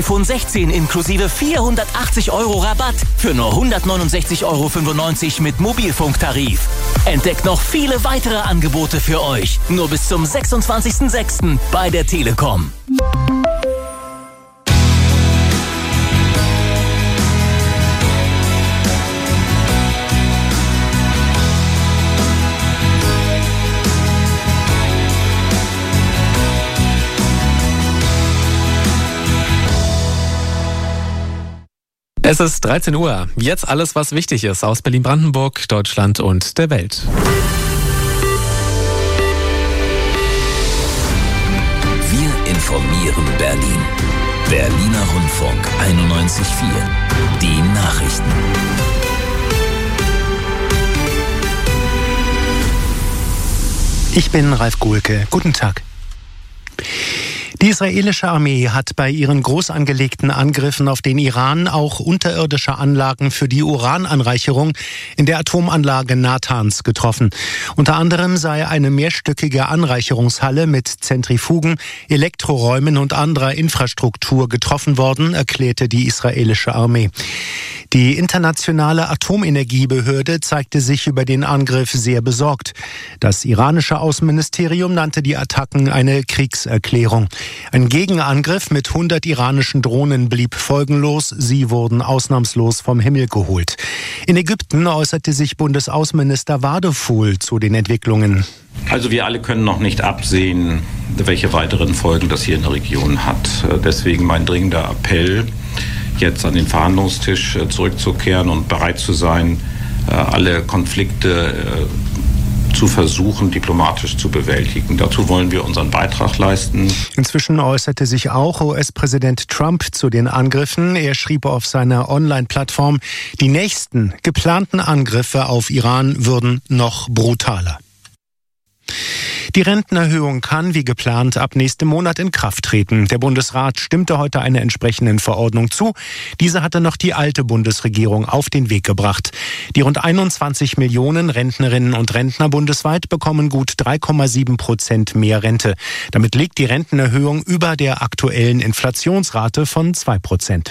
iPhone 16 inklusive 480 € Rabatt für nur 169,95 € mit Mobilfunktarif. Entdeckt noch viele weitere Angebote für euch. Nur bis zum 26.06. bei der Telekom. Es ist 13 Uhr. Jetzt alles, was wichtig ist aus Berlin-Brandenburg, Deutschland und der Welt. Wir informieren Berlin. Berliner Rundfunk 91.4. Die Nachrichten. Ich bin Ralf Guhlke. Guten Tag. Die israelische Armee hat bei ihren groß angelegten Angriffen auf den Iran auch unterirdische Anlagen für die Urananreicherung in der Atomanlage Natanz getroffen. Unter anderem sei eine mehrstöckige Anreicherungshalle mit Zentrifugen, Elektroräumen und anderer Infrastruktur getroffen worden, erklärte die israelische Armee. Die internationale Atomenergiebehörde zeigte sich über den Angriff sehr besorgt. Das iranische Außenministerium nannte die Attacken eine Kriegserklärung. Ein Gegenangriff mit 100 iranischen Drohnen blieb folgenlos. Sie wurden ausnahmslos vom Himmel geholt. In Ägypten äußerte sich Bundesaußenminister Wadefuhl zu den Entwicklungen. Also wir alle können noch nicht absehen, welche weiteren Folgen das hier in der Region hat. Deswegen mein dringender Appell, jetzt an den Verhandlungstisch zurückzukehren und bereit zu sein, alle Konflikte zu versuchen, diplomatisch zu bewältigen. Dazu wollen wir unseren Beitrag leisten. Inzwischen äußerte sich auch US-Präsident Trump zu den Angriffen. Er schrieb auf seiner Online-Plattform, die nächsten geplanten Angriffe auf Iran würden noch brutaler. Die Rentenerhöhung kann, wie geplant, ab nächstem Monat in Kraft treten. Der Bundesrat stimmte heute einer entsprechenden Verordnung zu. Diese hatte noch die alte Bundesregierung auf den Weg gebracht. Die rund 21 Millionen Rentnerinnen und Rentner bundesweit bekommen gut 3,7% mehr Rente. Damit liegt die Rentenerhöhung über der aktuellen Inflationsrate von 2%.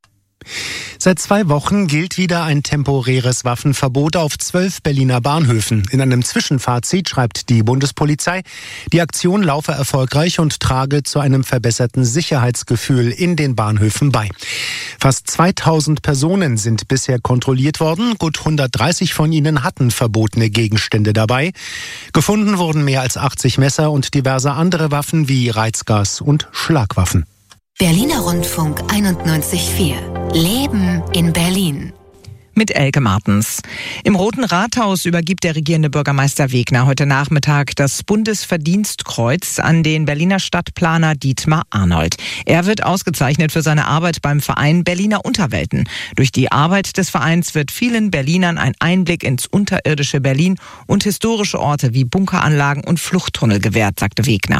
Seit 2 Wochen gilt wieder ein temporäres Waffenverbot auf 12 Berliner Bahnhöfen. In einem Zwischenfazit schreibt die Bundespolizei, die Aktion laufe erfolgreich und trage zu einem verbesserten Sicherheitsgefühl in den Bahnhöfen bei. Fast 2000 Personen sind bisher kontrolliert worden. Gut 130 von ihnen hatten verbotene Gegenstände dabei. Gefunden wurden mehr als 80 Messer und diverse andere Waffen wie Reizgas und Schlagwaffen. Berliner Rundfunk 91.4. Leben in Berlin. Mit Elke Martens. Im Roten Rathaus übergibt der regierende Bürgermeister Wegner heute Nachmittag das Bundesverdienstkreuz an den Berliner Stadtplaner Dietmar Arnold. Er wird ausgezeichnet für seine Arbeit beim Verein Berliner Unterwelten. Durch die Arbeit des Vereins wird vielen Berlinern ein Einblick ins unterirdische Berlin und historische Orte wie Bunkeranlagen und Fluchttunnel gewährt, sagte Wegner.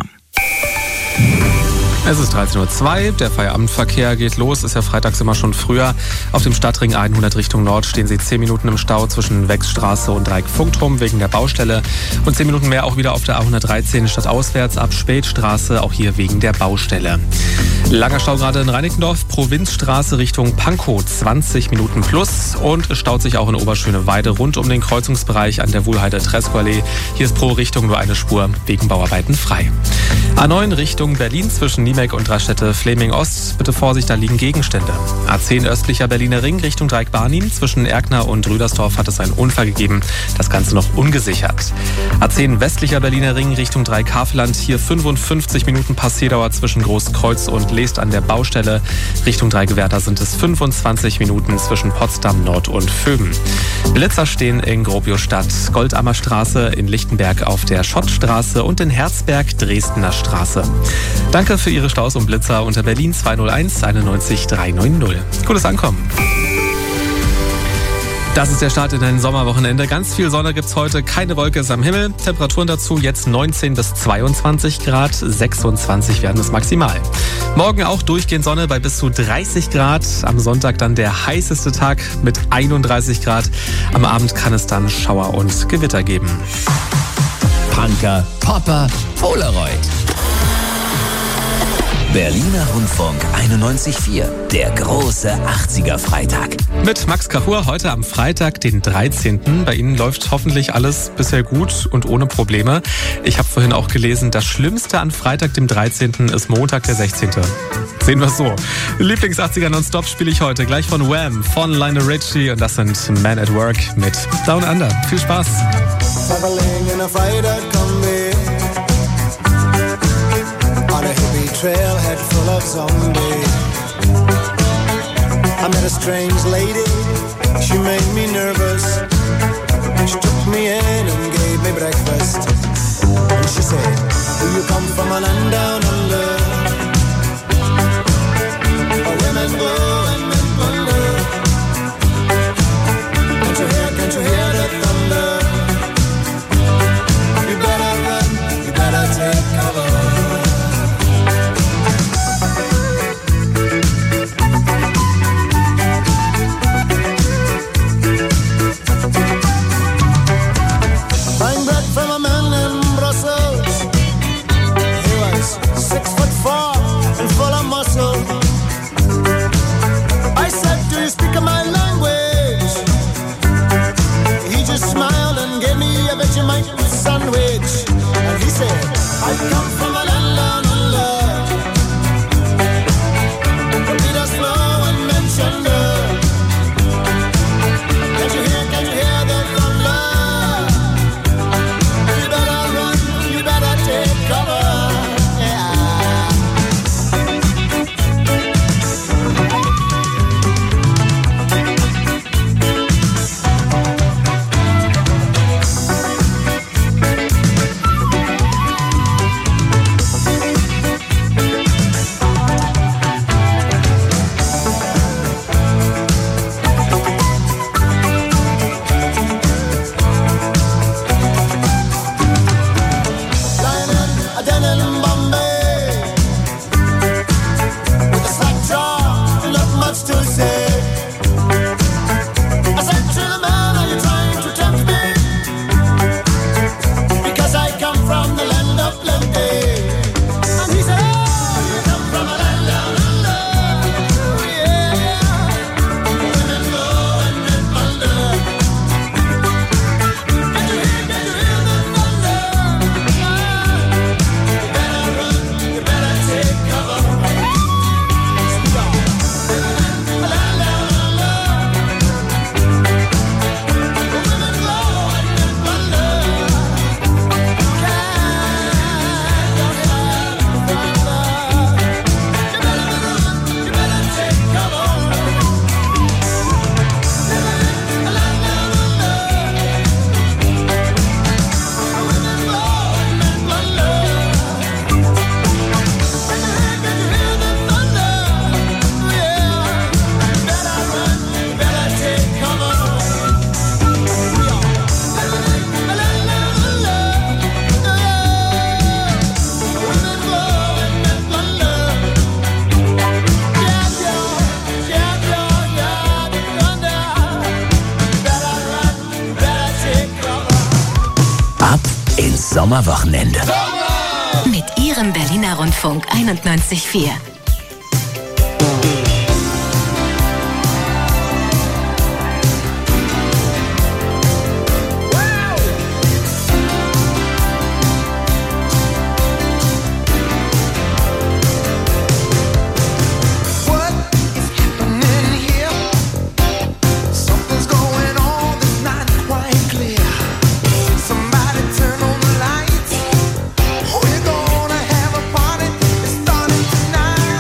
Es ist 13:02 Uhr, der Feierabendverkehr geht los, ist ja freitags immer schon früher. Auf dem Stadtring 100 Richtung Nord stehen Sie 10 Minuten im Stau zwischen Wechsstraße und Dreieck-Funkturm wegen der Baustelle. Und 10 Minuten mehr auch wieder auf der A113 stadtauswärts ab Spätstraße, auch hier wegen der Baustelle. Langer Stau gerade in Reinickendorf, Provinzstraße Richtung Pankow, 20 Minuten plus. Und es staut sich auch in Oberschöneweide rund um den Kreuzungsbereich an der Wuhlheide-Treskow-Allee. Hier ist pro Richtung nur eine Spur wegen Bauarbeiten frei. A9 Richtung Berlin zwischen Niemek und Raststätte-Fleming Ost. Bitte Vorsicht, da liegen Gegenstände. A10 östlicher Berliner Ring Richtung Dreieck-Barnim. Zwischen Erkner und Rüdersdorf hat es einen Unfall gegeben. Das Ganze noch ungesichert. A10 westlicher Berliner Ring Richtung Dreieck-Havelland. Hier 55 Minuten Passierdauer zwischen Großkreuz und Leest an der Baustelle. Richtung Dreigewerder sind es 25 Minuten zwischen Potsdam Nord und Vöben. Blitzer stehen in Gropiusstadt, Goldammer Straße, in Lichtenberg auf der Schottstraße und in Herzberg Dresdner Straße. Danke für Ihre Staus und Blitzer unter Berlin 201 91 390. Gutes Ankommen. Das ist der Start in ein Sommerwochenende. Ganz viel Sonne gibt's heute, keine Wolke ist am Himmel. Temperaturen dazu jetzt 19 bis 22 Grad, 26 werden es maximal. Morgen auch durchgehend Sonne bei bis zu 30 Grad. Am Sonntag dann der heißeste Tag mit 31 Grad. Am Abend kann es dann Schauer und Gewitter geben. Punker, Popper, Polaroid. Berliner Rundfunk 91.4, der große 80er-Freitag. Mit Max Kachur heute am Freitag, den 13. Bei Ihnen läuft hoffentlich alles bisher gut und ohne Probleme. Ich habe vorhin auch gelesen, das Schlimmste an Freitag, dem 13. ist Montag, der 16. Sehen wir es so. Lieblings-80er Nonstop spiele ich heute gleich von Wham, von Lionel Richie und das sind Men at Work mit Down Under. Viel Spaß. On a hippie trailhead full of zombies, I met a strange lady, she made me nervous. She took me in and gave me breakfast. And she said, do you come from a land down under? Where women go and men wonder. Can't you hear the thunder? You better run, you better take cover. Sandwich, and he said, I come from a land down under. Beat us slow and mention her. Can't you hear the thunder? You better run, you better take cover. Sommerwochenende. Mit Ihrem Berliner Rundfunk 91.4. We're gonna have a party, it's starting tonight.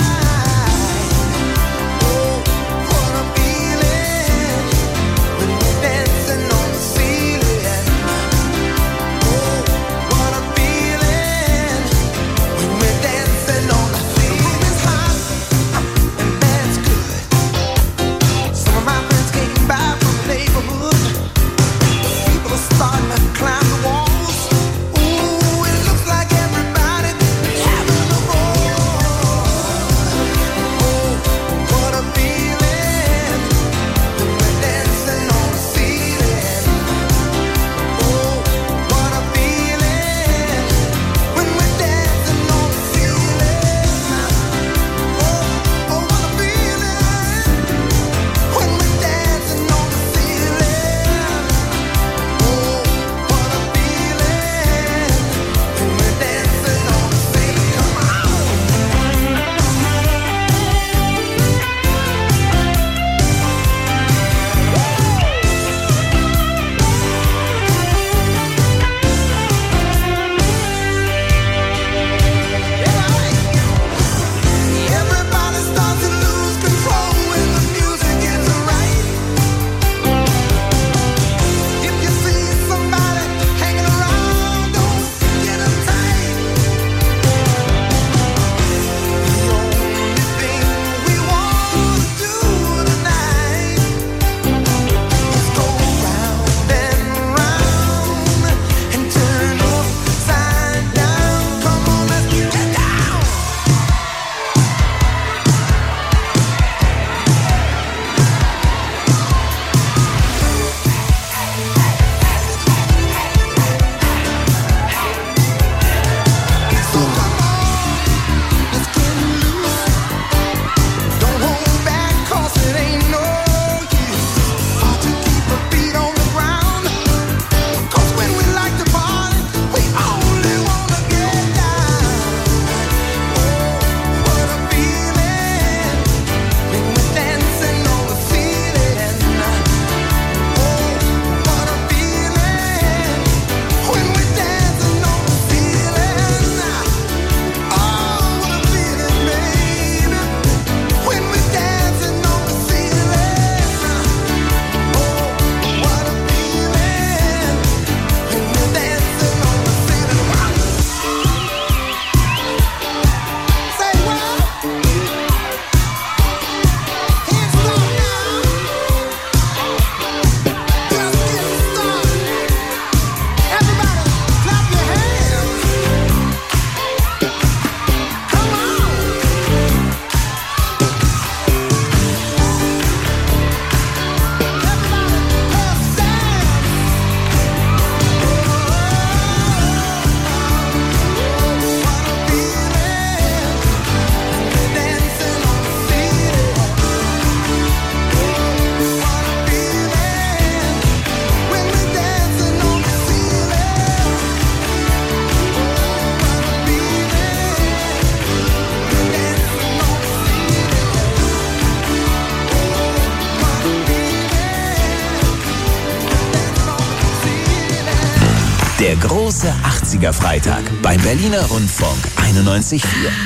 Der große 80er Freitag beim Berliner Rundfunk 91.4.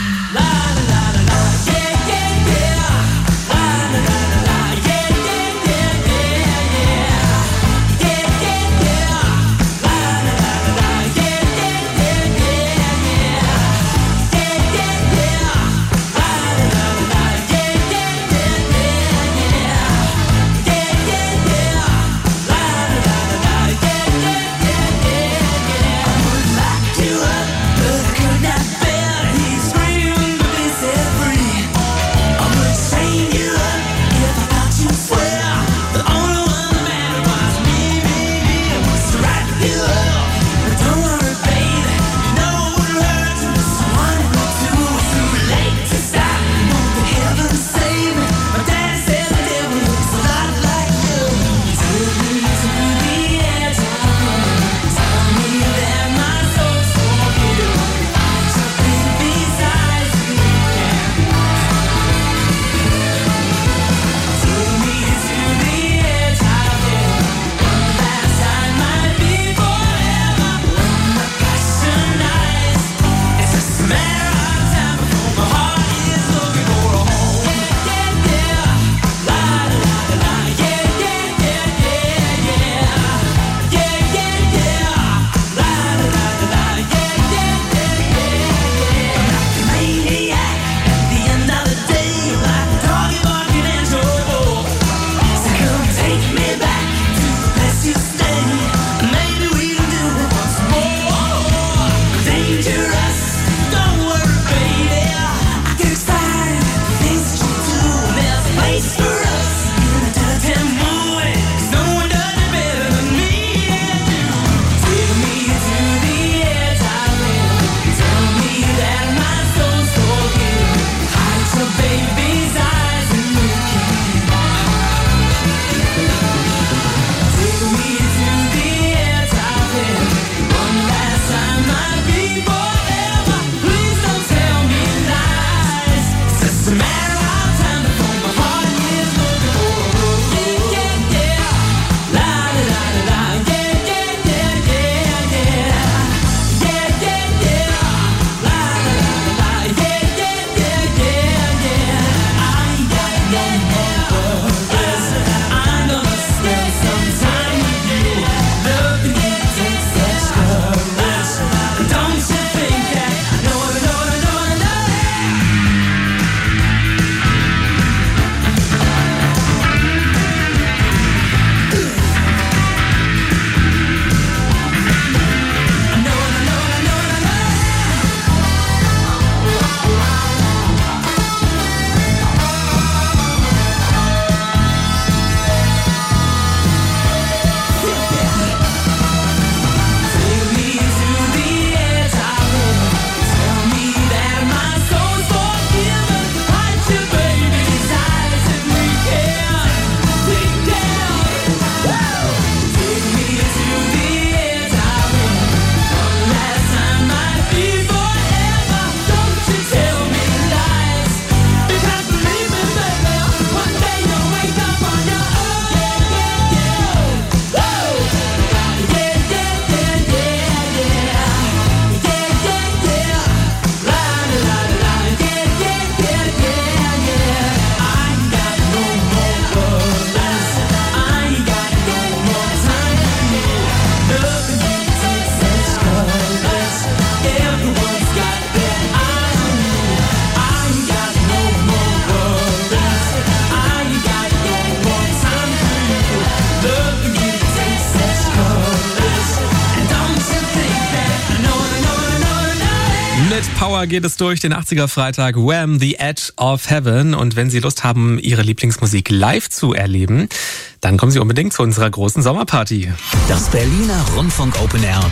Mit Power geht es durch den 80er Freitag. Wham! The Edge of Heaven. Und wenn Sie Lust haben, Ihre Lieblingsmusik live zu erleben, dann kommen Sie unbedingt zu unserer großen Sommerparty. Das Berliner Rundfunk Open Air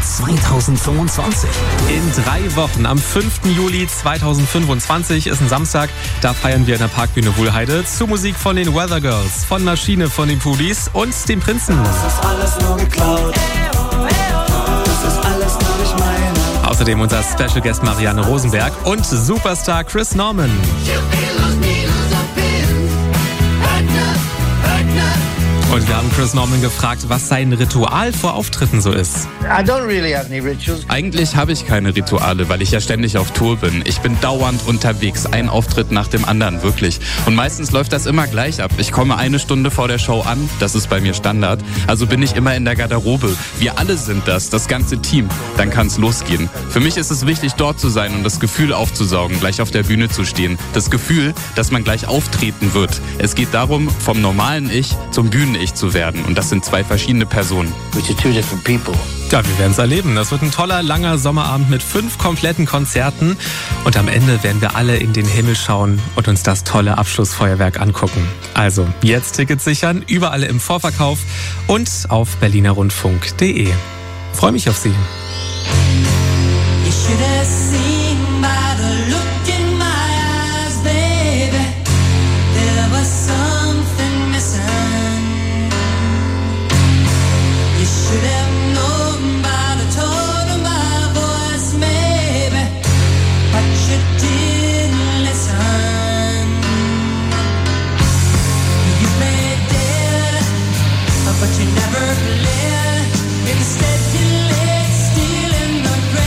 2025. In 3 Wochen, am 5. Juli 2025 ist ein Samstag. Da feiern wir in der Parkbühne Wuhlheide zu Musik von den Weather Girls, von Maschine, von den Pulis und dem Prinzen. Das ist alles nur geklaut. Das ist alles nur durch meine. Außerdem unser Special Guest Marianne Rosenberg und Superstar Chris Norman. Und Wir haben Chris Norman gefragt, was sein Ritual vor Auftritten so ist. Eigentlich habe ich keine Rituale, weil ich ja ständig auf Tour bin. Ich bin dauernd unterwegs, ein Auftritt nach dem anderen, wirklich. Und meistens läuft das immer gleich ab. Ich komme 1 Stunde vor der Show an, das ist bei mir Standard. Also bin ich immer in der Garderobe. Wir alle sind das ganze Team. Dann kann es losgehen. Für mich ist es wichtig, dort zu sein und das Gefühl aufzusaugen, gleich auf der Bühne zu stehen. Das Gefühl, dass man gleich auftreten wird. Es geht darum, vom normalen Ich zum Bühnen-Ich zu werden. Und das sind 2 verschiedene Personen. Ja, wir werden es erleben. Das wird ein toller, langer Sommerabend mit 5 kompletten Konzerten. Und am Ende werden wir alle in den Himmel schauen und uns das tolle Abschlussfeuerwerk angucken. Also, jetzt Tickets sichern, überall im Vorverkauf und auf berlinerrundfunk.de. Freue mich auf Sie. But you never live. Instead you lay still in the ground.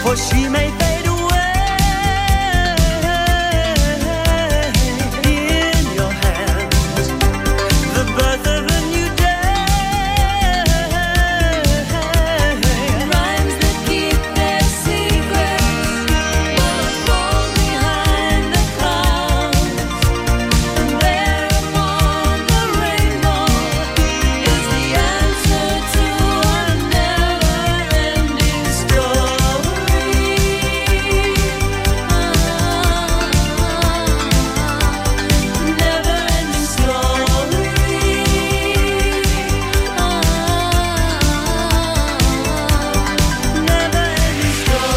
for she may fade away. In your hands, the birth of a new day. Rhymes that keep their secrets will fall behind the clouds. And there upon the rainbow is the answer to a never-ending story. Never-ending story. Never-ending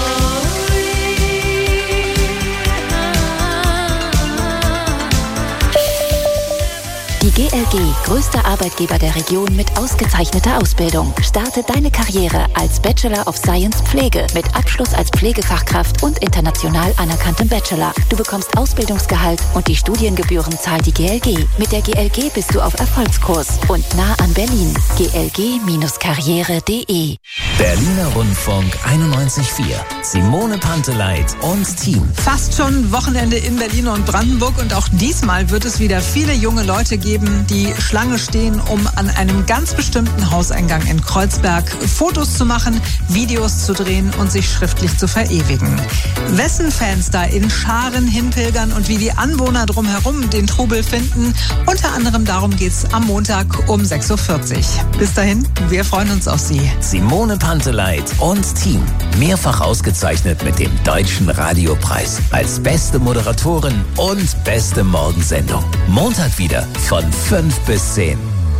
Die GLG, größter Arbeitgeber der Region mit ausgezeichneter Ausbildung. Starte deine Karriere als Bachelor of Science Pflege mit Abschluss als Pflegefachkraft und international anerkanntem Bachelor. Du bekommst Ausbildungsgehalt und die Studiengebühren zahlt die GLG. Mit der GLG bist du auf Erfolgskurs und nah an Berlin. glg-karriere.de. Berliner Rundfunk 91.4. Simone Panteleit und Team. Fast schon Wochenende in Berlin und Brandenburg und auch diesmal wird es wieder viele junge Leute geben, die Schlange stehen, um an einem ganz bestimmten Hauseingang in Kreuzberg Fotos zu machen, Videos zu drehen und sich schriftlich zu verewigen. Wessen Fans da in Scharen hinpilgern und wie die Anwohner drumherum den Trubel finden, unter anderem darum geht's am Montag um 6.40 Uhr. Bis dahin, wir freuen uns auf Sie. Simone Panteleit und Team. Mehrfach ausgezeichnet mit dem Deutschen Radiopreis als beste Moderatorin und beste Morgensendung. Montag wieder von 5 bis 10.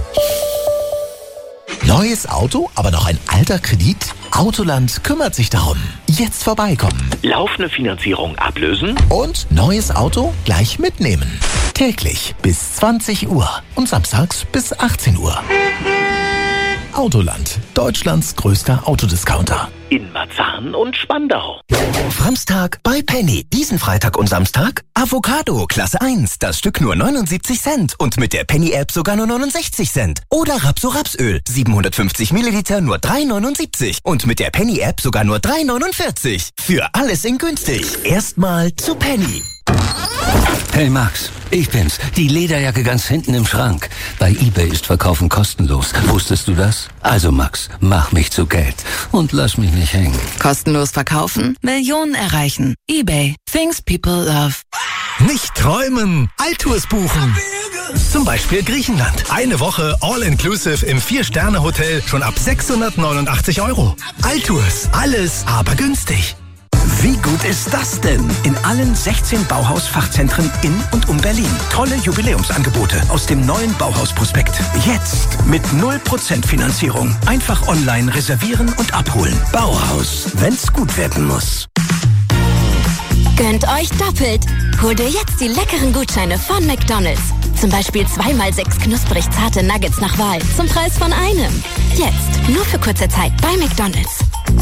Neues Auto, aber noch ein alter Kredit? Autoland kümmert sich darum. Jetzt vorbeikommen. Laufende Finanzierung ablösen. Und neues Auto gleich mitnehmen. Täglich bis 20 Uhr und samstags bis 18 Uhr. Autoland, Deutschlands größter Autodiscounter. In Marzahn und Spandau. Samstag bei Penny. Diesen Freitag und Samstag Avocado Klasse 1. Das Stück nur 79 Cent und mit der Penny-App sogar nur 69 Cent. Oder Rapso-Rapsöl. 750 Milliliter nur 3,79 und mit der Penny-App sogar nur 3,49. Für alles in günstig. Erstmal zu Penny. Hey Max, ich bin's. Die Lederjacke ganz hinten im Schrank. Bei eBay ist Verkaufen kostenlos. Wusstest du das? Also Max, mach mich zu Geld und lass mich nicht hängen. Kostenlos verkaufen? Millionen erreichen. eBay. Things people love. Nicht träumen, Altours buchen. Zum Beispiel Griechenland. Eine Woche All-Inclusive im 4-Sterne-Hotel schon ab 689 €. Altours. Alles, aber günstig. Wie gut ist das denn? In allen 16 Bauhaus-Fachzentren in und um Berlin. Tolle Jubiläumsangebote aus dem neuen Bauhaus-Prospekt. Jetzt mit 0% Finanzierung. Einfach online reservieren und abholen. Bauhaus, wenn's gut werden muss. Gönnt euch doppelt. Hol dir jetzt die leckeren Gutscheine von McDonald's. Zum Beispiel 2x6 knusprig zarte Nuggets nach Wahl zum Preis von einem. Jetzt, nur für kurze Zeit bei McDonald's.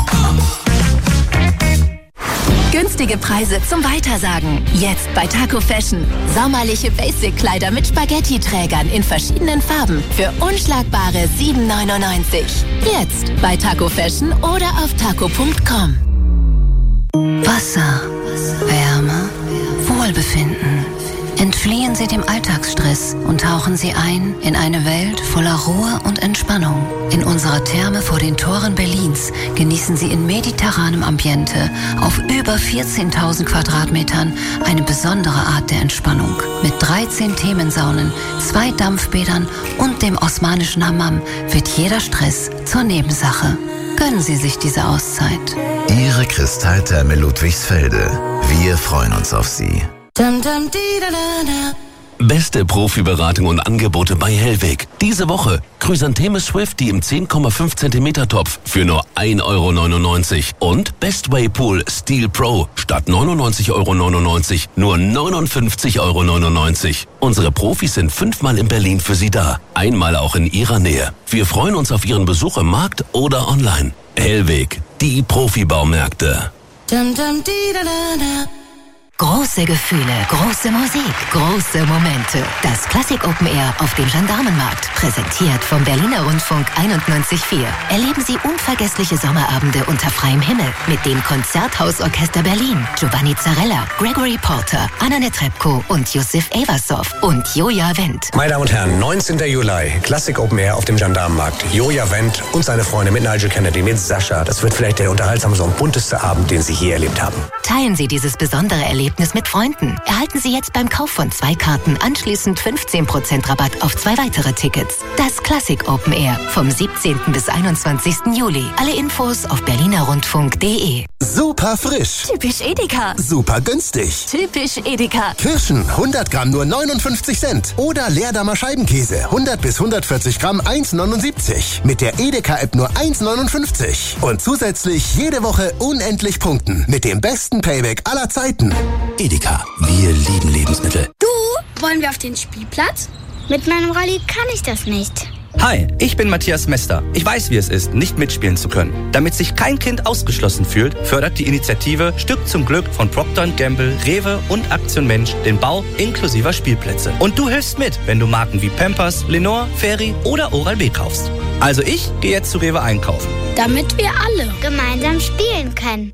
Günstige Preise zum Weitersagen. Jetzt bei Taco Fashion. Sommerliche Basic-Kleider mit Spaghetti-Trägern in verschiedenen Farben für unschlagbare 7,99. Jetzt bei Taco Fashion oder auf taco.com. Wasser, Wärme, Wohlbefinden. Entfliehen Sie dem Alltagsstress und tauchen Sie ein in eine Welt voller Ruhe und Entspannung. In unserer Therme vor den Toren Berlins genießen Sie in mediterranem Ambiente auf über 14.000 Quadratmetern eine besondere Art der Entspannung. Mit 13 Themensaunen, 2 Dampfbädern und dem osmanischen Hammam wird jeder Stress zur Nebensache. Gönnen Sie sich diese Auszeit. Ihre Kristalltherme Ludwigsfelde. Wir freuen uns auf Sie. Beste Profiberatung und Angebote bei Hellweg. Diese Woche Chrysantheme Swifty im 10,5 cm Topf für nur 1,99 € und Bestway Pool Steel Pro statt 99,99 € nur 59,99 €. Unsere Profis sind 5-mal in Berlin für Sie da, einmal auch in Ihrer Nähe. Wir freuen uns auf Ihren Besuch im Markt oder online. Hellweg, die Profibaumärkte. Große Gefühle, große Musik, große Momente. Das Klassik Open Air auf dem Gendarmenmarkt. Präsentiert vom Berliner Rundfunk 91.4. Erleben Sie unvergessliche Sommerabende unter freiem Himmel mit dem Konzerthausorchester Berlin, Giovanni Zarella, Gregory Porter, Anna Netrebko und Yusuf Eversov und Joja Wendt. Meine Damen und Herren, 19. Juli, Klassik Open Air auf dem Gendarmenmarkt. Joja Wendt und seine Freunde mit Nigel Kennedy, mit Sascha. Das wird vielleicht der unterhaltsamste und bunteste Abend, den Sie je erlebt haben. Teilen Sie dieses besondere Erlebnis mit Freunden. Erhalten Sie jetzt beim Kauf von 2 Karten anschließend 15% Rabatt auf 2 weitere Tickets. Das Klassik Open Air vom 17. bis 21. Juli. Alle Infos auf berlinerrundfunk.de. Super frisch. Typisch Edeka. Super günstig. Typisch Edeka. Kirschen 100 Gramm nur 59 Cent. Oder Leerdammer Scheibenkäse 100 bis 140 Gramm 1,79. Mit der Edeka-App nur 1,59. Und zusätzlich jede Woche unendlich punkten. Mit dem besten Payback aller Zeiten. Edeka, wir lieben Lebensmittel. Du, wollen wir auf den Spielplatz? Mit meinem Rolli kann ich das nicht. Hi, ich bin Matthias Mester. Ich weiß, wie es ist, nicht mitspielen zu können. Damit sich kein Kind ausgeschlossen fühlt, fördert die Initiative Stück zum Glück von Procter & Gamble, Rewe und Aktion Mensch den Bau inklusiver Spielplätze. Und du hilfst mit, wenn du Marken wie Pampers, Lenore, Fairy oder Oral-B kaufst. Also ich gehe jetzt zu Rewe einkaufen. Damit wir alle gemeinsam spielen können.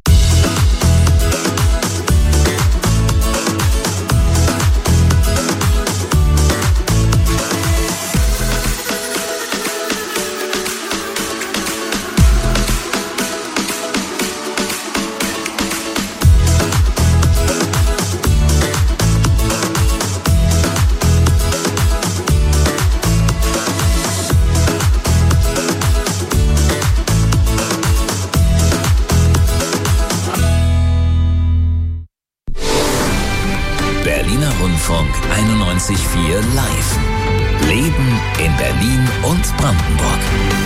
Rundfunk 91.4 live. Leben in Berlin und Brandenburg.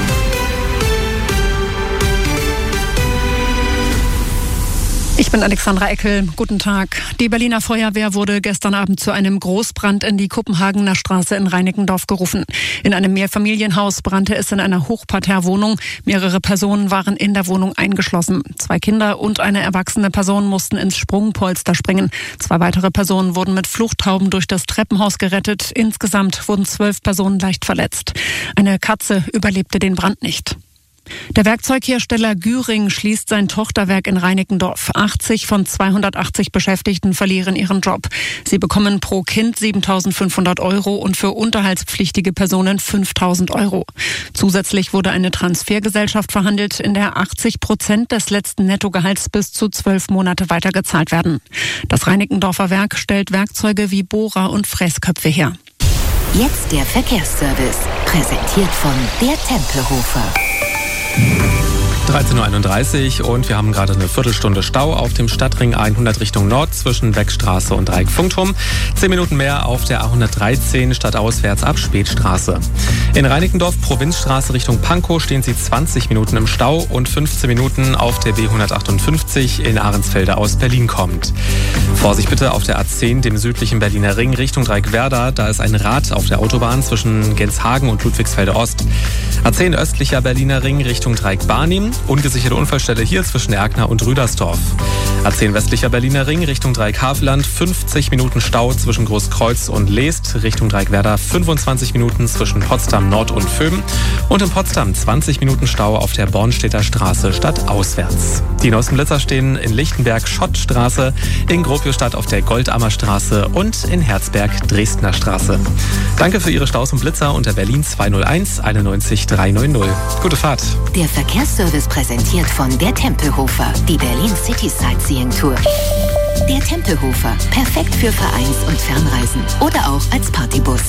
Ich bin Alexandra Eckel. Guten Tag. Die Berliner Feuerwehr wurde gestern Abend zu einem Großbrand in die Kopenhagener Straße in Reinickendorf gerufen. In einem Mehrfamilienhaus brannte es in einer Hochparterrewohnung. Mehrere Personen waren in der Wohnung eingeschlossen. 2 Kinder und eine erwachsene Person mussten ins Sprungpolster springen. 2 weitere Personen wurden mit Fluchthauben durch das Treppenhaus gerettet. Insgesamt wurden 12 Personen leicht verletzt. Eine Katze überlebte den Brand nicht. Der Werkzeughersteller Güring schließt sein Tochterwerk in Reinickendorf. 80 von 280 Beschäftigten verlieren ihren Job. Sie bekommen pro Kind 7.500 € und für unterhaltspflichtige Personen 5.000 €. Zusätzlich wurde eine Transfergesellschaft verhandelt, in der 80% des letzten Nettogehalts bis zu 12 Monate weitergezahlt werden. Das Reinickendorfer Werk stellt Werkzeuge wie Bohrer und Fräsköpfe her. Jetzt der Verkehrsservice, präsentiert von der Tempelhofer. 13.31 Uhr und wir haben gerade eine Viertelstunde Stau auf dem Stadtring A100 Richtung Nord zwischen Weckstraße und Dreieck-Funkturm. 10 Minuten mehr auf der A113 stadtauswärts ab Spätstraße. In Reinickendorf Provinzstraße Richtung Pankow stehen Sie 20 Minuten im Stau und 15 Minuten auf der B158 in Ahrensfelde aus Berlin kommt. Vorsicht bitte auf der A10, dem südlichen Berliner Ring Richtung Dreieckwerder. Da ist ein Rad auf der Autobahn zwischen Genshagen und Ludwigsfelde Ost. A10 östlicher Berliner Ring Richtung Dreieck-Barnim. Ungesicherte Unfallstelle hier zwischen Erkner und Rüdersdorf. A10 westlicher Berliner Ring Richtung Dreieck-Havelland. 50 Minuten Stau zwischen Großkreuz und Leest. Richtung Dreieckwerder 25 Minuten zwischen Potsdam Nord und Föhm. Und in Potsdam 20 Minuten Stau auf der Bornstedter Straße stadtauswärts. Die neuesten Blitzer stehen in Lichtenberg Schottstraße, in Gropiusstadt auf der Goldammer Straße und in Herzberg Dresdner Straße. Danke für Ihre Staus und Blitzer unter Berlin 201 91 390. Gute Fahrt. Der Verkehrsservice präsentiert von der Tempelhofer, die Berlin City Sightseeing Tour. Der Tempelhofer, perfekt für Vereins- und Fernreisen oder auch als Partybus.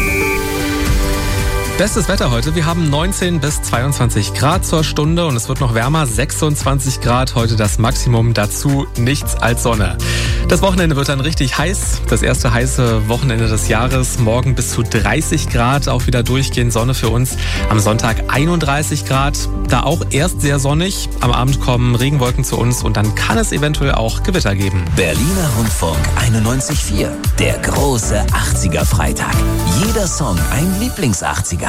Bestes Wetter heute. Wir haben 19 bis 22 Grad zur Stunde und es wird noch wärmer. 26 Grad heute das Maximum. Dazu nichts als Sonne. Das Wochenende wird dann richtig heiß. Das erste heiße Wochenende des Jahres. Morgen bis zu 30 Grad. Auch wieder durchgehend Sonne für uns. Am Sonntag 31 Grad. Da auch erst sehr sonnig. Am Abend kommen Regenwolken zu uns und dann kann es eventuell auch Gewitter geben. Berliner Rundfunk 91.4. Der große 80er Freitag. Jeder Song ein Lieblings-80er.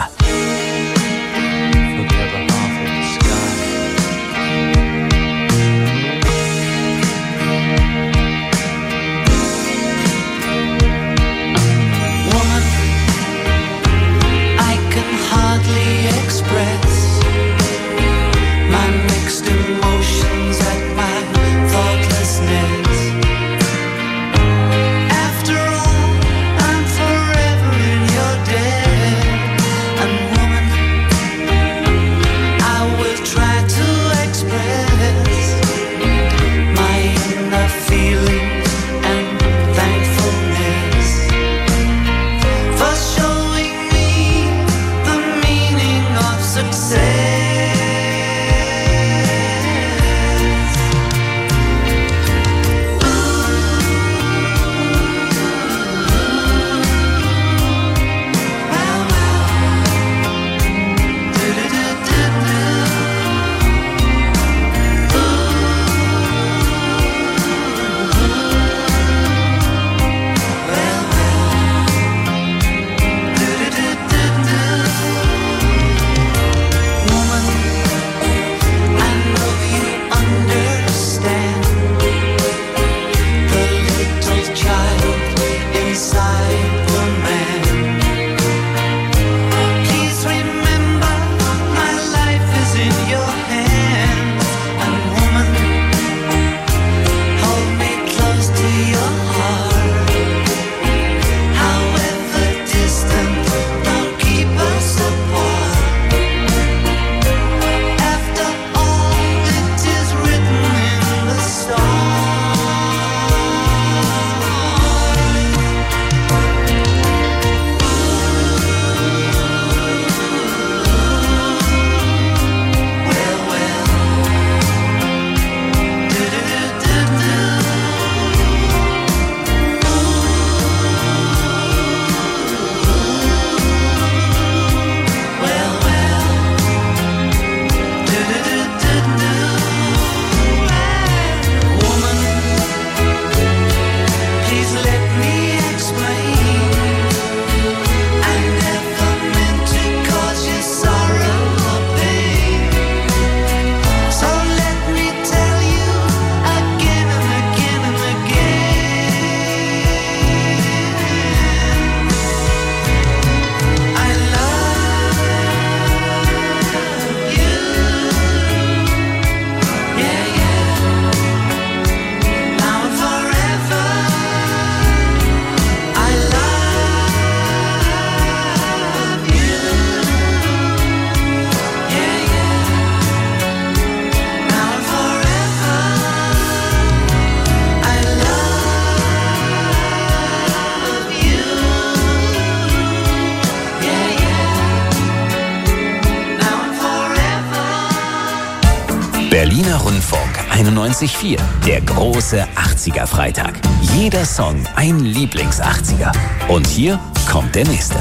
Berliner Rundfunk 91.4. Der große 80er Freitag. Jeder Song ein Lieblings-80er. Und hier kommt der nächste.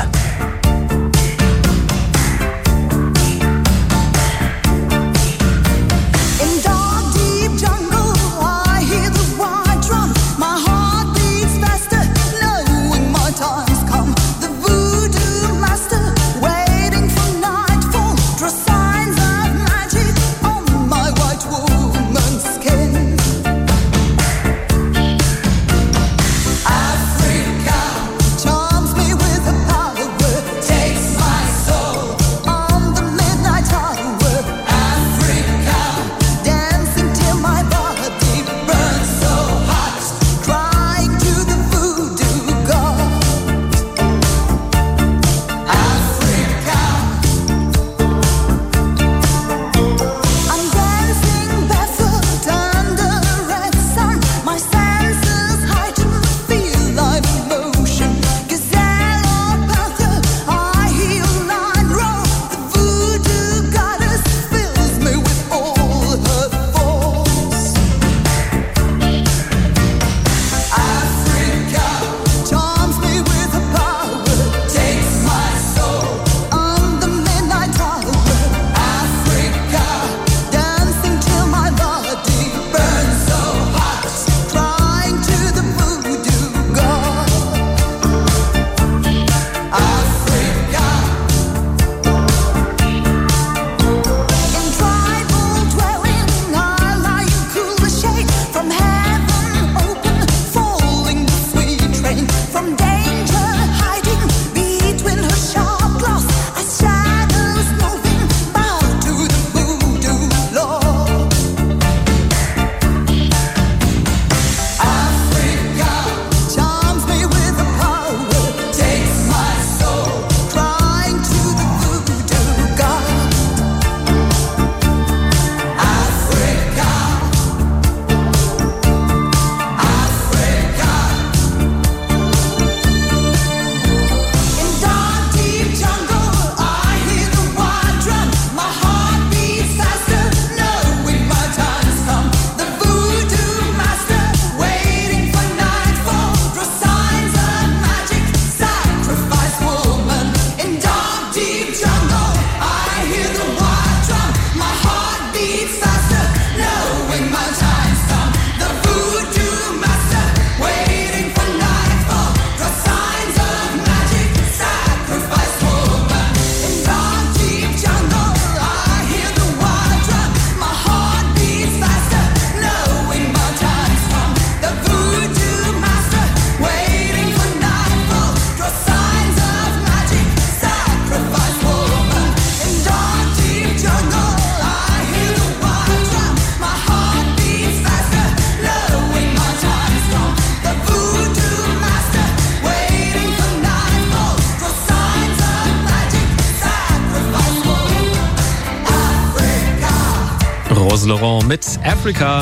Rose Laurent mit Africa.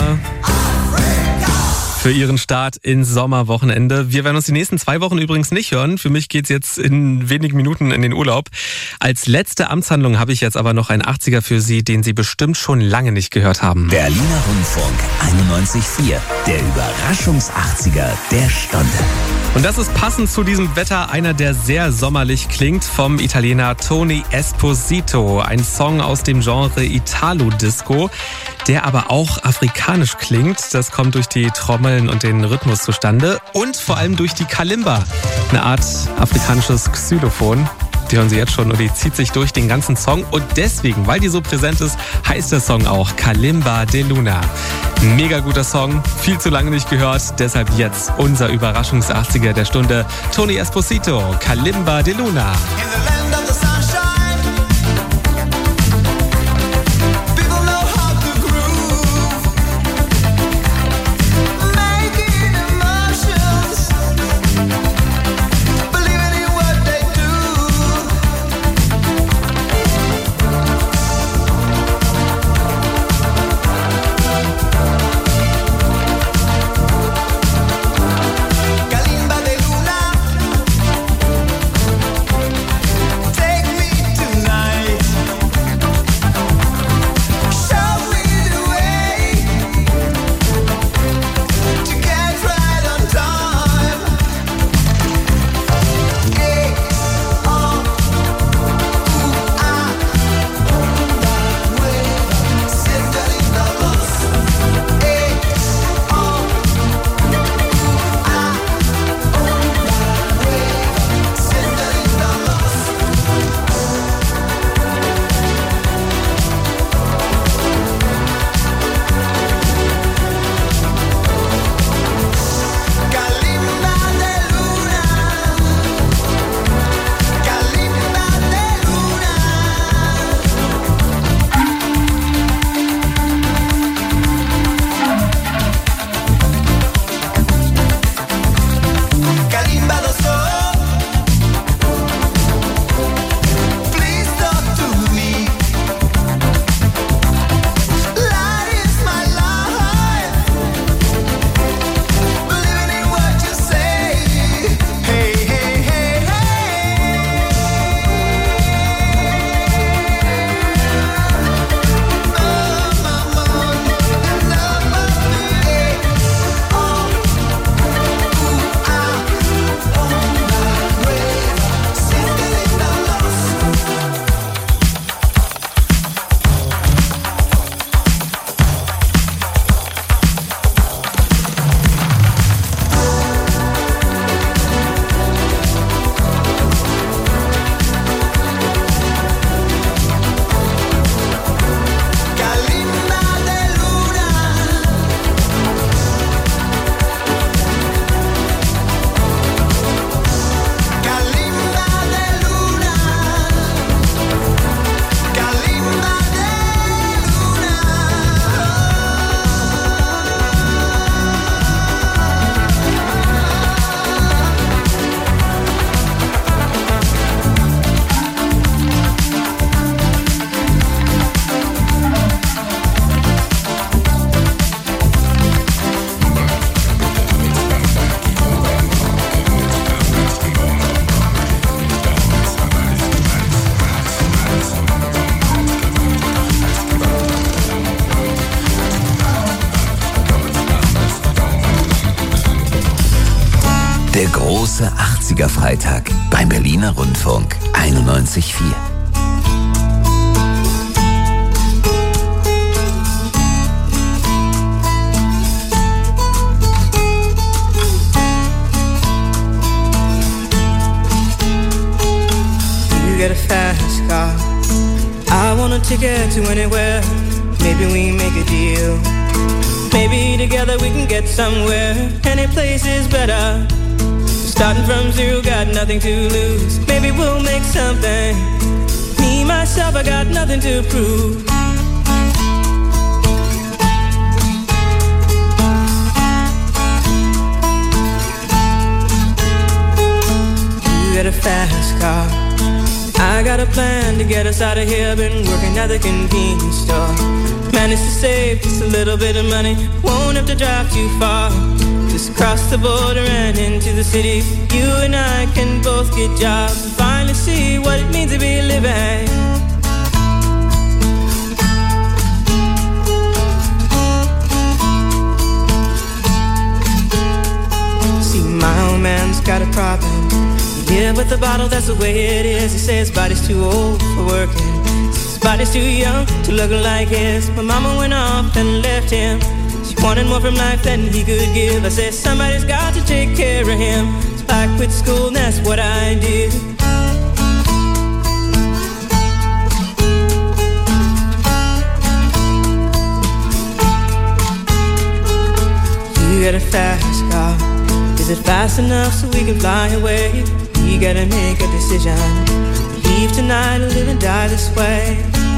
Für ihren Start ins Sommerwochenende. Wir werden uns die nächsten 2 Wochen übrigens nicht hören. Für mich geht's jetzt in wenigen Minuten in den Urlaub. Als letzte Amtshandlung habe ich jetzt aber noch einen 80er für Sie, den Sie bestimmt schon lange nicht gehört haben. Berliner Rundfunk 91.4. Der Überraschungs-80er der Stunde. Und das ist passend zu diesem Wetter einer, der sehr sommerlich klingt, vom Italiener Tony Esposito. Ein Song aus dem Genre Italo-Disco, der aber auch afrikanisch klingt. Das kommt durch die Trommeln und den Rhythmus zustande und vor allem durch die Kalimba, eine Art afrikanisches Xylophon. Die hören Sie jetzt schon und die zieht sich durch den ganzen Song. Und deswegen, weil die so präsent ist, heißt der Song auch Kalimba de Luna. Mega guter Song, viel zu lange nicht gehört. Deshalb jetzt unser Überraschungs-80er der Stunde. Tony Esposito, Kalimba de Luna. Kalimba de Luna. große 80er Freitag beim Berliner Rundfunk 91,4. You get a fast car, I want a ticket to anywhere. Maybe we make a deal. Maybe together we can get somewhere. Any place is better. Starting from zero, got nothing to lose. Maybe we'll make something. Me, myself, I got nothing to prove. You got a fast car, I got a plan to get us out of here. Been working at the convenience store. Managed to save just a little bit of money. Won't have to drive too far. Just cross the border and into the city. You and I can both get jobs and finally see what it means to be living. See, my old man's got a problem. He live with the bottle, that's the way it is. He says his body's too old for working. His body's too young to look like his. My mama went off and left him. She wanted more from life than he could give. I said somebody's got to take care of him. So I quit school and that's what I did. You got a fast car. Is it fast enough so we can fly away? We gotta make a decision. Leave tonight or live and die this way.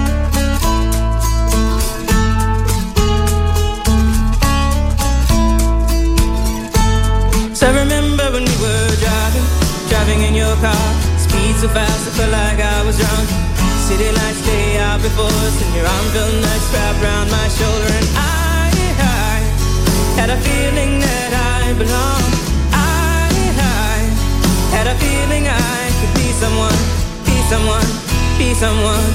So I remember when we were driving in your car. Speed so fast I felt like I was drunk. City lights lay out before us and your arm felt nice wrapped around my shoulder. And I had a feeling that I belonged. I had a feeling I could be someone, be someone, be someone.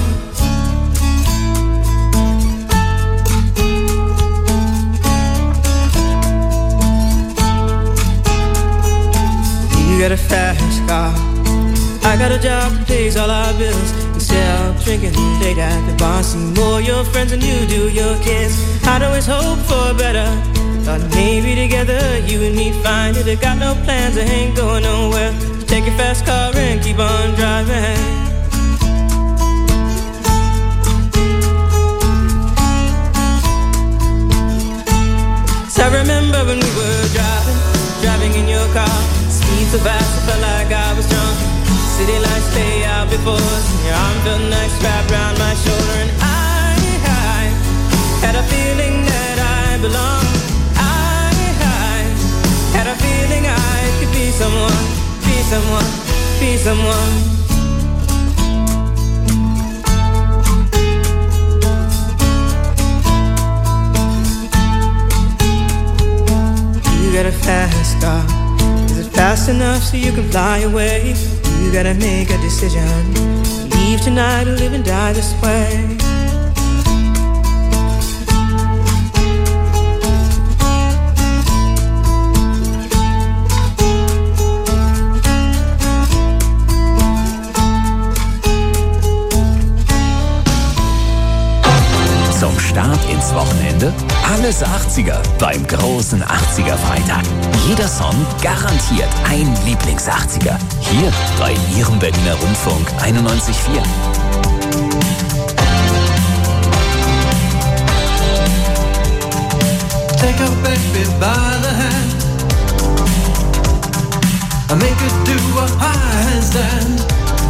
You got a fast car, I got a job that pays all our bills. Instead of drinking late at the bar, see more your friends than you do your kids. I'd always hope for better. Thought maybe together you and me find it. I got no plans, I ain't going nowhere. So take your fast car and keep on driving. So I remember when we were driving in your car. Speed so fast I felt like I was drunk. City lights lay out before us and your arm felt nice wrapped around my shoulder. And I had a feeling that I belonged. Had a feeling I could be someone, be someone, be someone. You got a fast car. Is it fast enough so you can fly away? You gotta make a decision. Leave tonight or live and die this way. Zum Start ins Wochenende alles 80er beim großen 80er Freitag. Jeder Song garantiert ein Lieblings-80er. Hier bei Ihrem Berliner Rundfunk 91,4. Take a baby by the hand and make her do a handstand.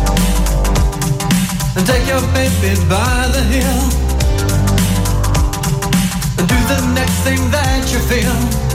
And take your baby by the heel and do the next thing that you feel.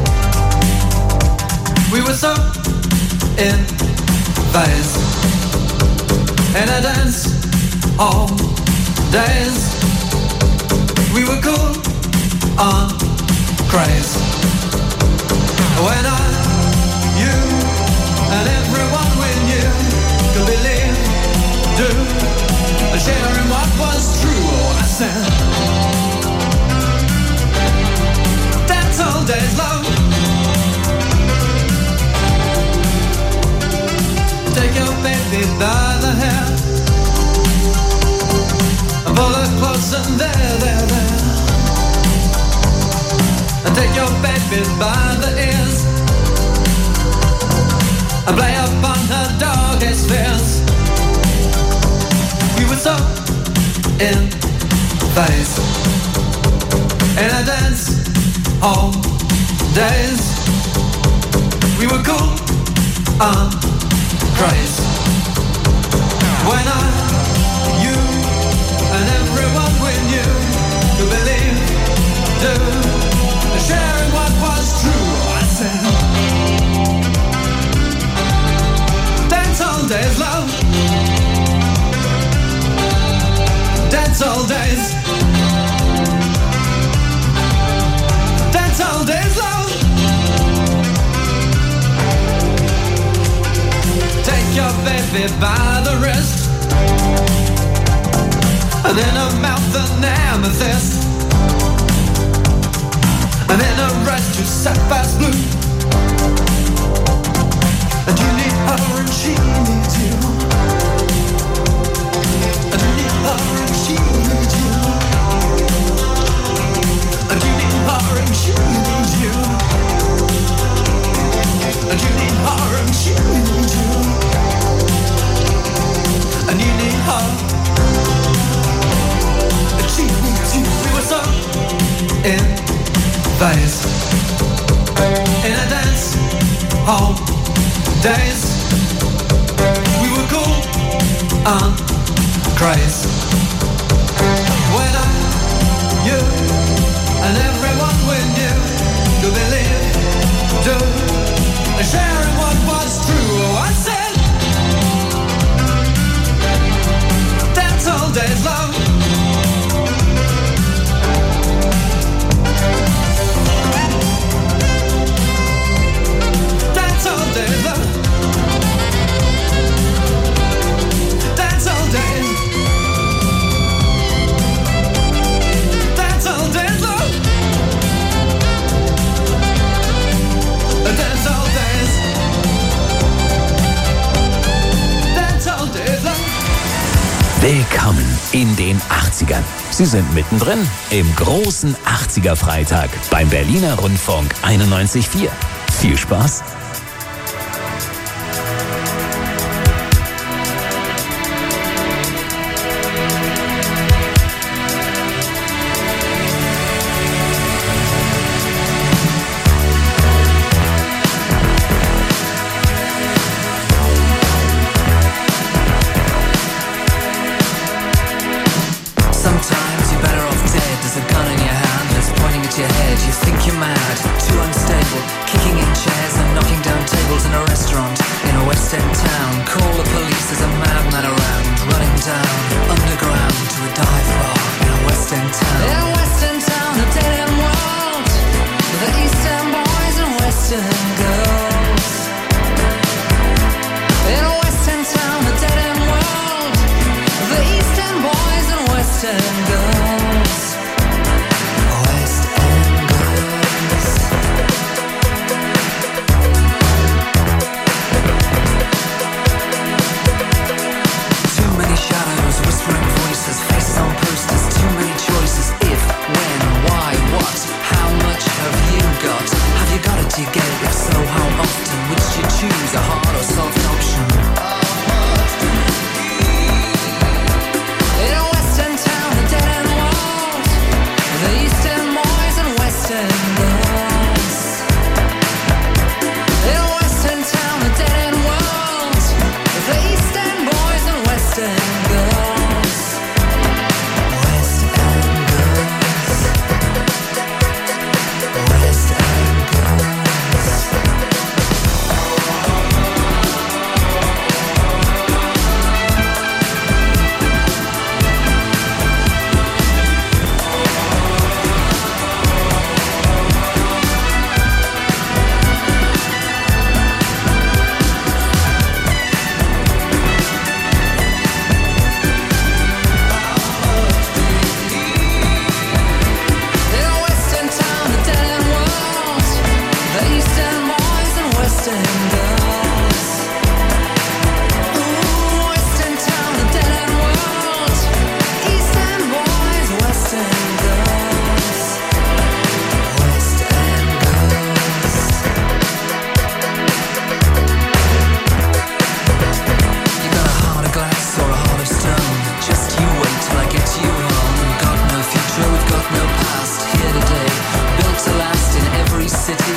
We were so in phase in a dance all days. We were cool on craze. When you and everyone we knew could believe, do, and sharing what was true. Oh, I said, dance all days long. baby by the ears and play upon her darkest fears. We were so in phase in a dance hall days. We were cool and crazy when you and everyone we knew could believe, do, sharing what was true. I said, dance all days, love. Dance all days. Dance all days, love. Take your baby by the wrist and in her mouth an amethyst, and in her eyes two sapphires blue. And you need her and she needs you. And you need her and she needs you. And you need her and she needs you. And you need her and she needs you. And you need her and she needs you. We were so in phase in a dance hall days. We were cool and crazy when you and everyone we knew could believe, do, sharing what was true. I said, dance all days, love. Dance all days, love. Dance all days. Dance all days, love. Dance all days. Dance all days, love. Willkommen in den 80ern. Sie sind mittendrin im großen 80er-Freitag beim Berliner Rundfunk 91.4. Viel Spaß!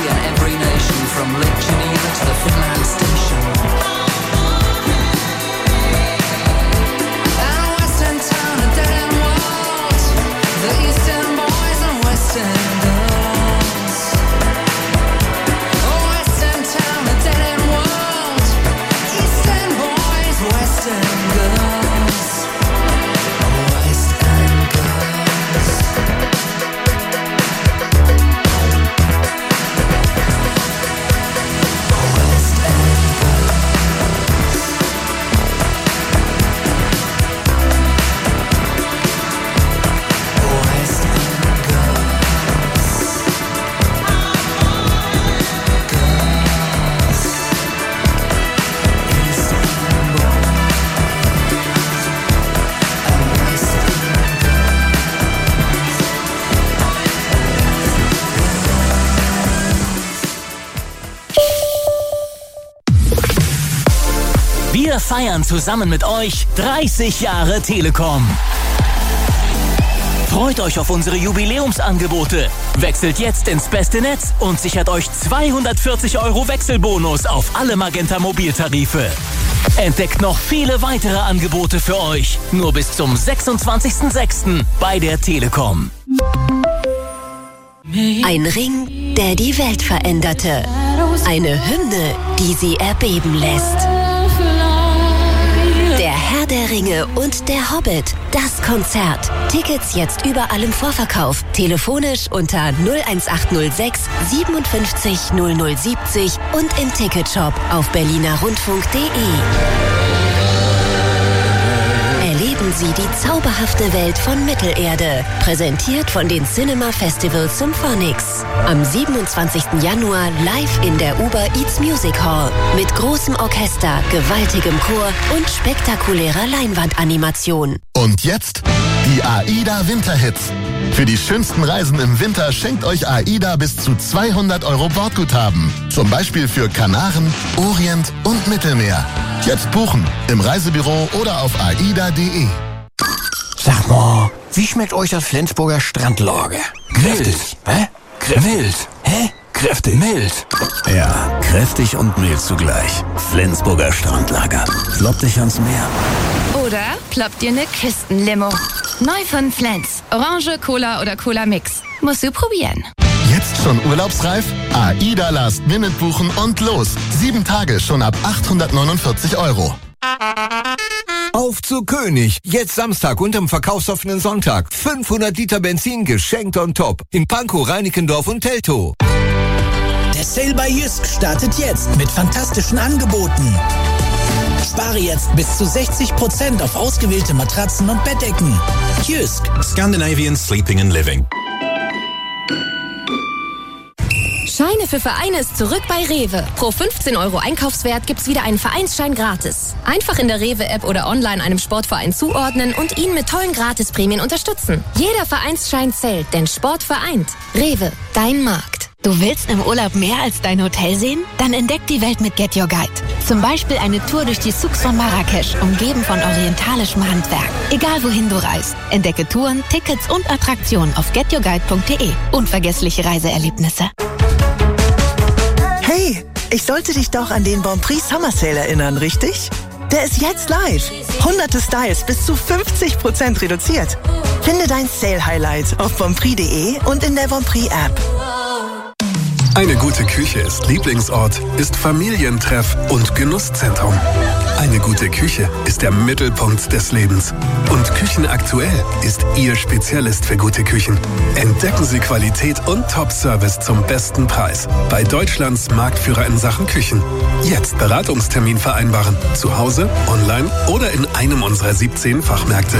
in every nation, from Lake Geneva to the Finland Station. And Western town, a dead-end world, the Eastern boys and Western girls. Oh, Western town, a dead-end world, Eastern boys, Western girls. Oh, West End girls. Wir feiern zusammen mit euch 30 Jahre Telekom. Freut euch auf unsere Jubiläumsangebote. Wechselt jetzt ins beste Netz und sichert euch 240 € Wechselbonus auf alle Magenta Mobiltarife. Entdeckt noch viele weitere Angebote für euch. Nur bis zum 26.06. bei der Telekom. Ein Ring, der die Welt veränderte. Eine Hymne, die sie erbeben lässt. Der Herr der Ringe und der Hobbit. Das Konzert. Tickets jetzt überall im Vorverkauf. Telefonisch unter 01806 57 0070 und im Ticketshop auf berlinerrundfunk.de. Erleben Sie die zauberhafte Welt von Mittelerde. Präsentiert von den Cinema Festival Symphonics. Am 27. Januar live in der Uber Eats Music Hall. Mit großem Orchester, gewaltigem Chor und spektakulärer Leinwandanimation. Und jetzt die AIDA Winterhits. Für die schönsten Reisen im Winter schenkt euch AIDA bis zu 200 € Bordguthaben. Zum Beispiel für Kanaren, Orient und Mittelmeer. Jetzt buchen im Reisebüro oder auf aida.de. Sag mal, wie schmeckt euch das Flensburger Strandlager? Mild. Hä? Mild. Hä? Kräftig. Mild. Ja, kräftig und mild zugleich. Flensburger Strandlager. Floppt dich ans Meer. Oder ploppt dir ne Küstenlimo. Neu von Flens. Orange, Cola oder Cola Mix. Musst du probieren. Jetzt schon urlaubsreif? AIDA Last Minute buchen und los. 7 Tage schon ab 849 €. Auf zu König. Jetzt Samstag und am verkaufsoffenen Sonntag. 500 Liter Benzin geschenkt on top. In Pankow, Reinickendorf und Teltow. Der Sale bei Jysk startet jetzt mit fantastischen Angeboten. Spare jetzt bis zu 60% auf ausgewählte Matratzen und Bettdecken. Jysk. Scandinavian Sleeping and Living. Scheine für Vereine ist zurück bei Rewe. Pro 15 € Einkaufswert gibt's wieder einen Vereinsschein gratis. Einfach in der Rewe-App oder online einem Sportverein zuordnen und ihn mit tollen Gratisprämien unterstützen. Jeder Vereinsschein zählt, denn Sport vereint. Rewe, dein Markt. Du willst im Urlaub mehr als dein Hotel sehen? Dann entdeck die Welt mit Get Your Guide. Zum Beispiel eine Tour durch die Souks von Marrakesch, umgeben von orientalischem Handwerk. Egal wohin du reist, entdecke Touren, Tickets und Attraktionen auf getyourguide.de. Unvergessliche Reiseerlebnisse. Hey, ich sollte dich doch an den Bon Prix Summer Sale erinnern, richtig? Der ist jetzt live. Hunderte Styles bis zu 50% reduziert. Finde dein Sale-Highlight auf bonprix.de und in der Bon Prix App. Eine gute Küche ist Lieblingsort, ist Familientreff und Genusszentrum. Eine gute Küche ist der Mittelpunkt des Lebens. Und Küchenaktuell ist Ihr Spezialist für gute Küchen. Entdecken Sie Qualität und Top-Service zum besten Preis. Bei Deutschlands Marktführer in Sachen Küchen. Jetzt Beratungstermin vereinbaren. Zu Hause, online oder in einem unserer 17 Fachmärkte.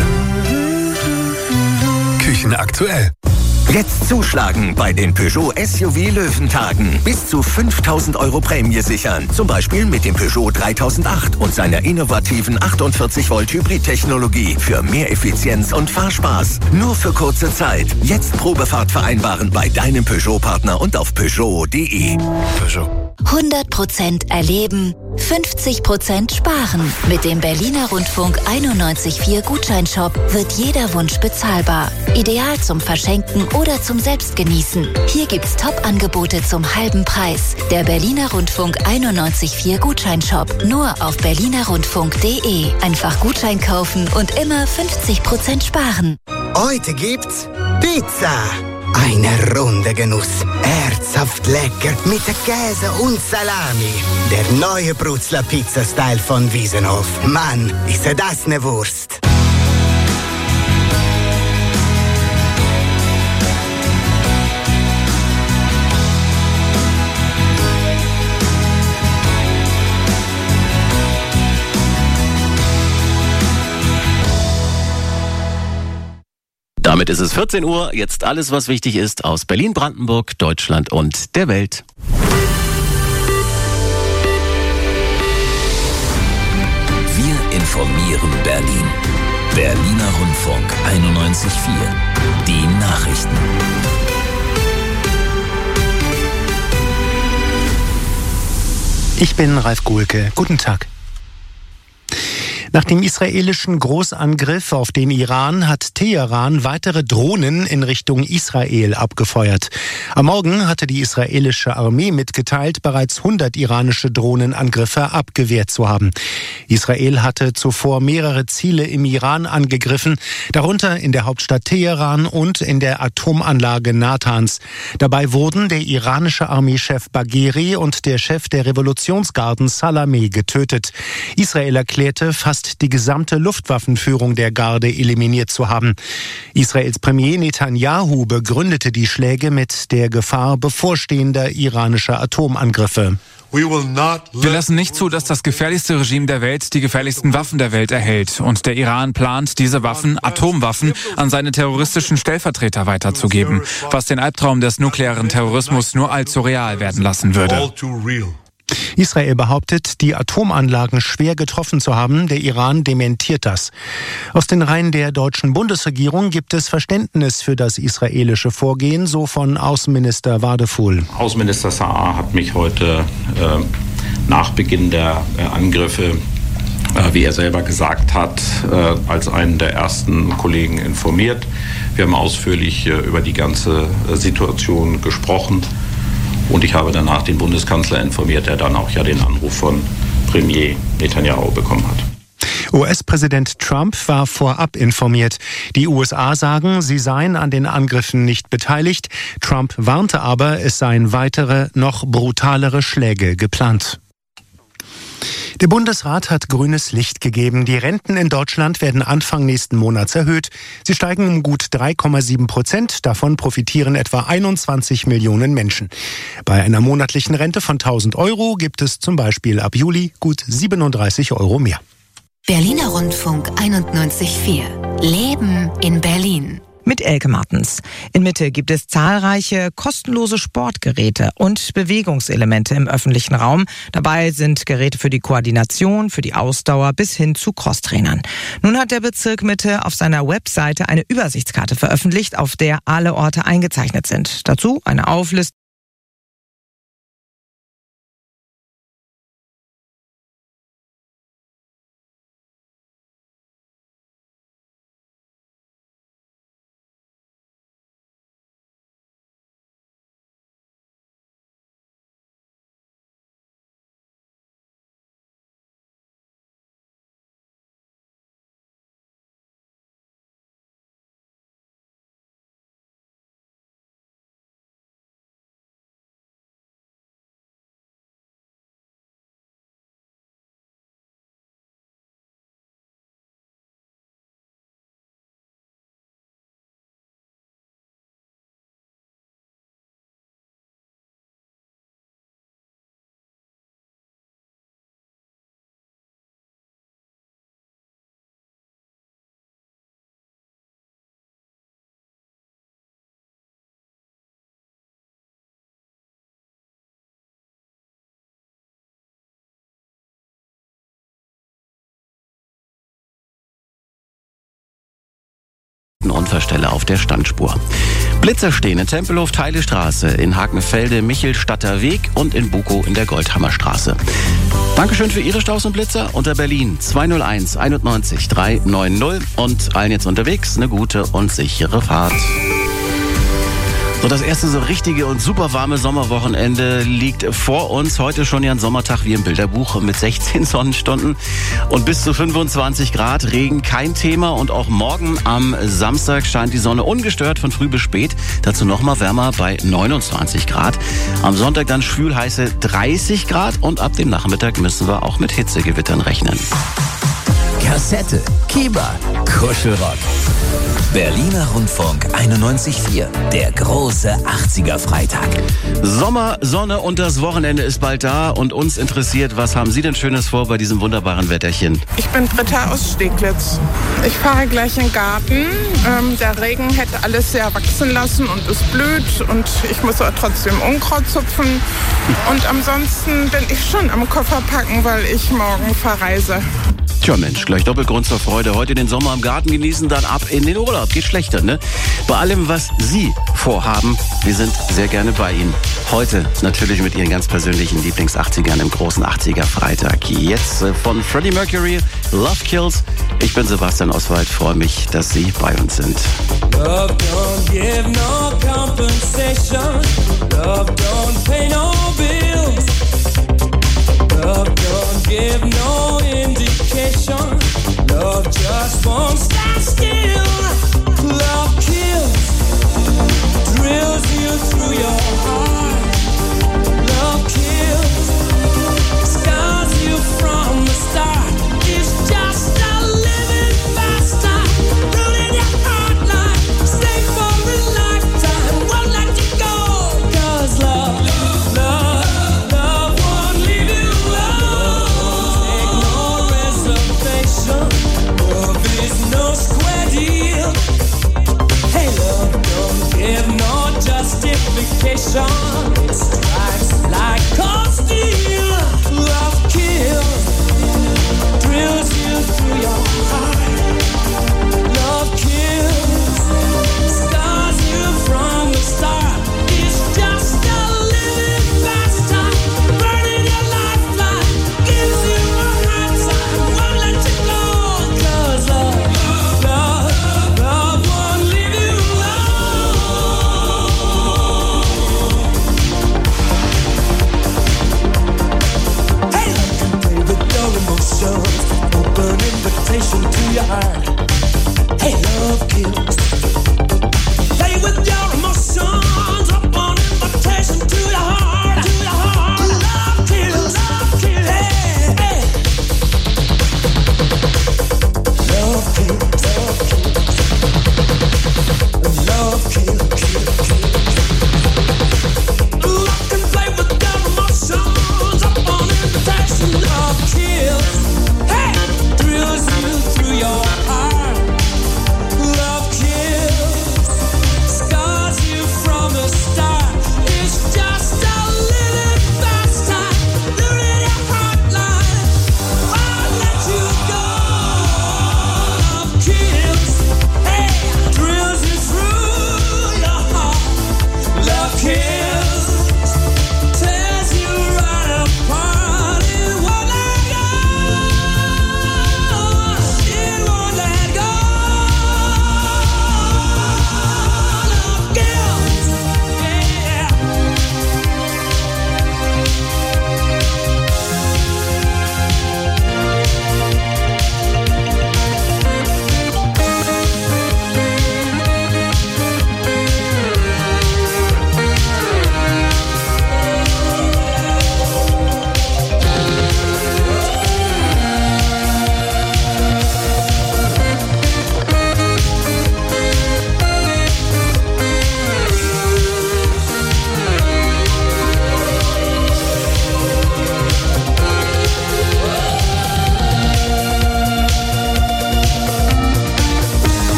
Küchenaktuell. Jetzt zuschlagen bei den Peugeot SUV Löwentagen. Bis zu 5.000 € Prämie sichern. Zum Beispiel mit dem Peugeot 3008 und seiner innovativen 48 Volt Hybrid-Technologie für mehr Effizienz und Fahrspaß. Nur für kurze Zeit. Jetzt Probefahrt vereinbaren bei deinem Peugeot-Partner und auf Peugeot.de. Peugeot. 100% erleben, 50% sparen. Mit dem Berliner Rundfunk 91.4 Gutscheinshop wird jeder Wunsch bezahlbar. Ideal zum Verschenken oder zum Selbstgenießen. Hier gibt's Top-Angebote zum halben Preis. Der Berliner Rundfunk 91.4 Gutscheinshop. Nur auf berlinerrundfunk.de. Einfach Gutschein kaufen und immer 50% sparen. Heute gibt's Pizza. Eine runde Genuss. Herzhaft lecker mit Käse und Salami. Der neue Brutzler Pizza-Style von Wiesenhof. Mann, ist das ne Wurst. Damit ist es 14 Uhr. Jetzt alles, was wichtig ist aus Berlin, Brandenburg, Deutschland und der Welt. Wir informieren Berlin. Berliner Rundfunk 91.4. Die Nachrichten. Ich bin Ralf Guhlke. Guten Tag. Nach dem israelischen Großangriff auf den Iran hat Teheran weitere Drohnen in Richtung Israel abgefeuert. Am Morgen hatte die israelische Armee mitgeteilt, bereits 100 iranische Drohnenangriffe abgewehrt zu haben. Israel hatte zuvor mehrere Ziele im Iran angegriffen, darunter in der Hauptstadt Teheran und in der Atomanlage Natanz. Dabei wurden der iranische Armeechef Bagheri und der Chef der Revolutionsgarden Salameh getötet. Israel erklärte, fast die gesamte Luftwaffenführung der Garde eliminiert zu haben. Israels Premier Netanyahu begründete die Schläge mit der Gefahr bevorstehender iranischer Atomangriffe. Wir lassen nicht zu, dass das gefährlichste Regime der Welt die gefährlichsten Waffen der Welt erhält. Und der Iran plant, diese Waffen, Atomwaffen, an seine terroristischen Stellvertreter weiterzugeben, was den Albtraum des nuklearen Terrorismus nur allzu real werden lassen würde. Israel behauptet, die Atomanlagen schwer getroffen zu haben. Der Iran dementiert das. Aus den Reihen der deutschen Bundesregierung gibt es Verständnis für das israelische Vorgehen, so von Außenminister Wadefuhl. Außenminister Saar hat mich heute nach Beginn der Angriffe, wie er selber gesagt hat, als einen der ersten Kollegen informiert. Wir haben ausführlich über die ganze Situation gesprochen. Und ich habe danach den Bundeskanzler informiert, der dann auch ja den Anruf von Premier Netanyahu bekommen hat. US-Präsident Trump war vorab informiert. Die USA sagen, sie seien an den Angriffen nicht beteiligt. Trump warnte aber, es seien weitere, noch brutalere Schläge geplant. Der Bundesrat hat grünes Licht gegeben. Die Renten in Deutschland werden Anfang nächsten Monats erhöht. Sie steigen um gut 3,7%. Davon profitieren etwa 21 Millionen Menschen. Bei einer monatlichen Rente von 1.000 Euro gibt es zum Beispiel ab Juli gut 37 Euro mehr. Berliner Rundfunk 91.4. Leben in Berlin. Mit Elke Martens. In Mitte gibt es zahlreiche kostenlose Sportgeräte und Bewegungselemente im öffentlichen Raum. Dabei sind Geräte für die Koordination, für die Ausdauer bis hin zu Crosstrainern. Nun hat der Bezirk Mitte auf seiner Webseite eine Übersichtskarte veröffentlicht, auf der alle Orte eingezeichnet sind. Dazu eine Auflistung Unfallstelle auf der Standspur. Blitzer stehen in Tempelhof, Teilestraße, in Hakenfelde, Michelstadter Weg und in Bukow in der Goldhammerstraße. Dankeschön für Ihre Staus und Blitzer unter Berlin 201 91 390 und allen jetzt unterwegs eine gute und sichere Fahrt. So, das erste so richtige und super warme Sommerwochenende liegt vor uns. Heute schon ja ein Sommertag wie im Bilderbuch mit 16 Sonnenstunden und bis zu 25 Grad. Regen kein Thema und auch morgen am Samstag scheint die Sonne ungestört von früh bis spät. Dazu nochmal wärmer bei 29 Grad. Am Sonntag dann schwül heiße 30 Grad und ab dem Nachmittag müssen wir auch mit Hitzegewittern rechnen. Kassette, Kieber, Kuschelrock. Berliner Rundfunk 91.4, der große 80er-Freitag. Sommer, Sonne und das Wochenende ist bald da und uns interessiert, was haben Sie denn Schönes vor bei diesem wunderbaren Wetterchen? Ich bin Britta aus Steglitz. Ich fahre gleich in den Garten. Der Regen hätte alles sehr wachsen lassen und ist blöd und ich muss aber trotzdem Unkraut zupfen. Und ansonsten bin ich schon am Koffer packen, weil ich morgen verreise. Tja Mensch, gleich Doppelgrund zur Freude. Heute den Sommer im Garten genießen, dann ab in den Urlaub. Geht schlechter, ne? Bei allem, was Sie vorhaben, wir sind sehr gerne bei Ihnen. Heute natürlich mit Ihren ganz persönlichen Lieblings-80ern im großen 80er-Freitag. Jetzt von Freddie Mercury, Love Kills. Ich bin Sebastian Oswald, freue mich, dass Sie bei uns sind. Love don't give no compensation. Love don't pay no